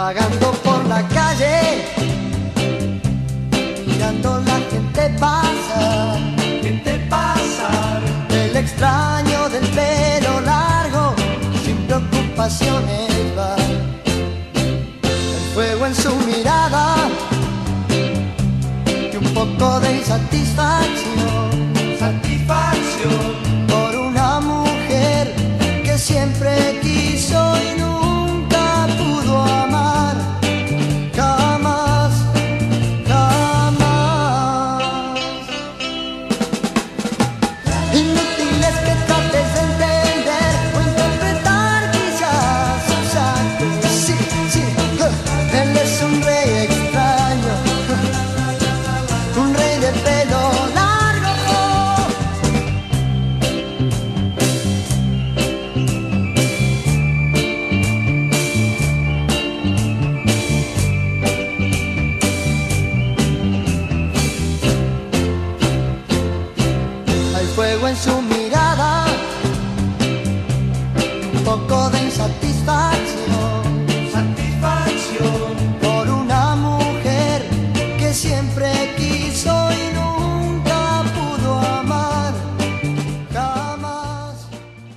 vagando por la calle, mirando la gente pasar, el extraño del pelo largo, sin preocupaciones va, el fuego en su mirada y un poco de insatisfacción, por una mujer que siempre quiso y nunca pudo amar, jamás, jamás. Inútil es que trates de entender o interpretar quizás sus actos. Sí, sí, él es un rey extraño, un rey de pelo largo. Hay fuego en su mirada, un poco de insatisfacción, por una mujer que siempre quiso y nunca pudo amar, jamás.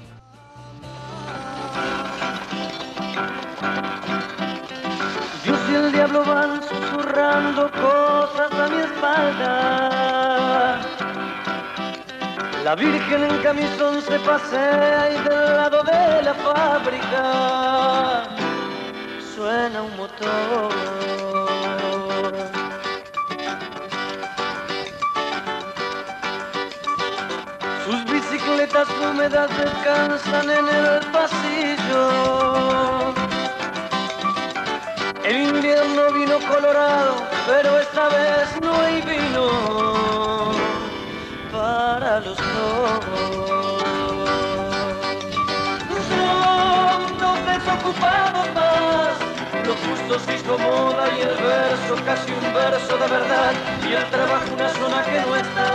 Dios y el diablo van susurrando cosas a mi espalda. La Virgen en camisón se pasea y del lado de la fábrica suena un motor. Sus bicicletas húmedas descansan en el pasillo. El invierno vino colorado, pero esta vez no hay vino para los dos. Son dos desocupados más, lo justo se hizo moda y el verso casi un verso de verdad, y el trabajo una zona que no está.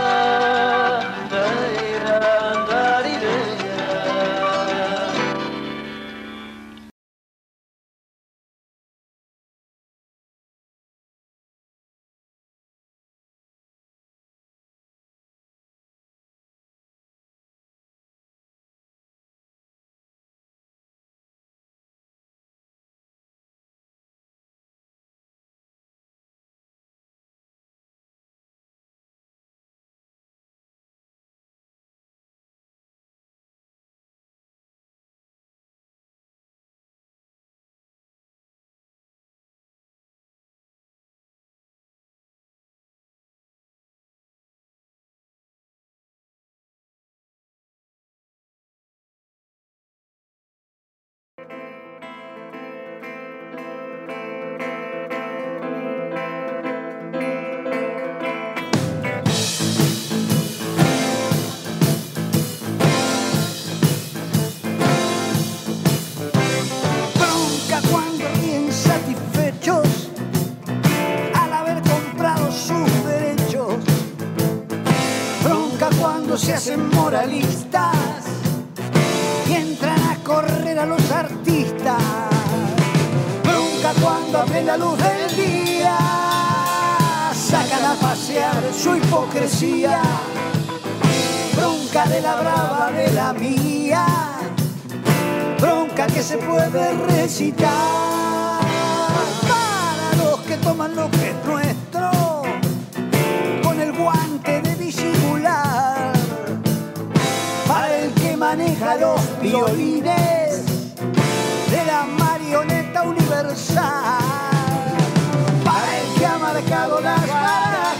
Bronca cuando ríen satisfechos al haber comprado sus derechos. Bronca cuando se hacen moralistas y entran a correr a los artistas. Bronca cuando a plena luz del día sacan a pasear su hipocresía. Bronca de la brava de la mía, bronca que se puede recitar para los que toman lo que es nuestro con el guante de disimular, para el que maneja los violines de la marioneta universal, para el que ha marcado las barajas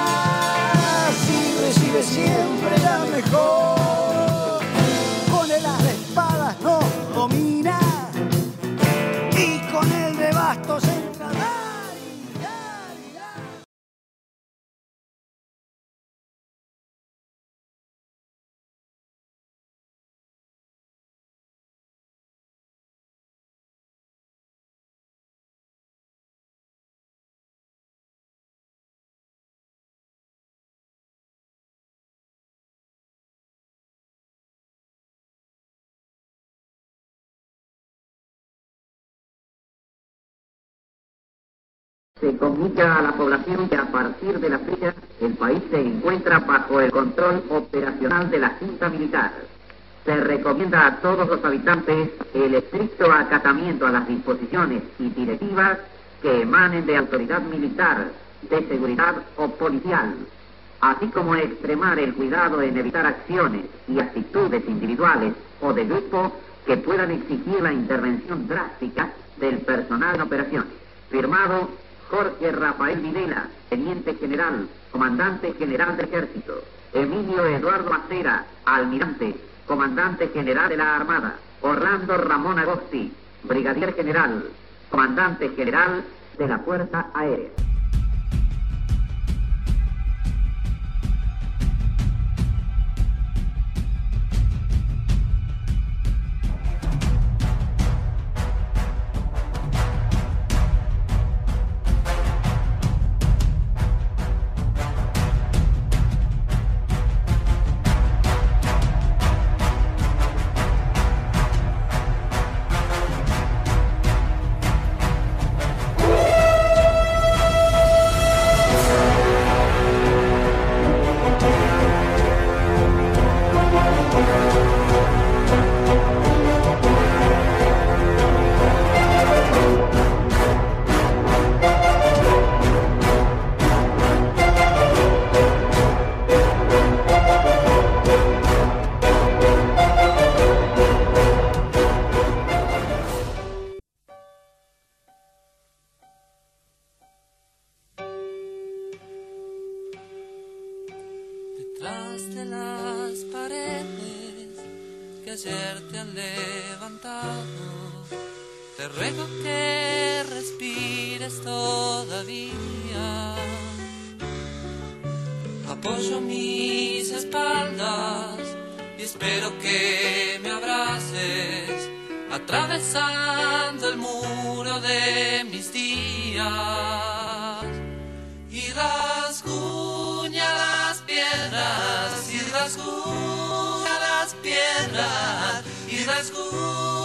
y recibe siempre la mejor. Con el as de espadas nos domina y con el de bastos Se comunica a la población que a partir de la fecha el país se encuentra bajo el control operacional de la Junta Militar. Se recomienda a todos los habitantes el estricto acatamiento a las disposiciones y directivas que emanen de autoridad militar, de seguridad o policial, así como extremar el cuidado en evitar acciones y actitudes individuales o de grupo que puedan exigir la intervención drástica del personal en operaciones. Firmado Jorge Rafael Videla, Teniente General, Comandante General del Ejército. Emilio Eduardo Macera, Almirante, Comandante General de la Armada. Orlando Ramón Agosti, Brigadier General, Comandante General de la Fuerza Aérea. Detrás de las paredes que ayer te han levantado, te ruego que respires todavía. Apoyo mis espaldas y espero que me abraces, atravesando el muro de mis días. Y rasguña las piedras, y rasguña las piedras, y rasguña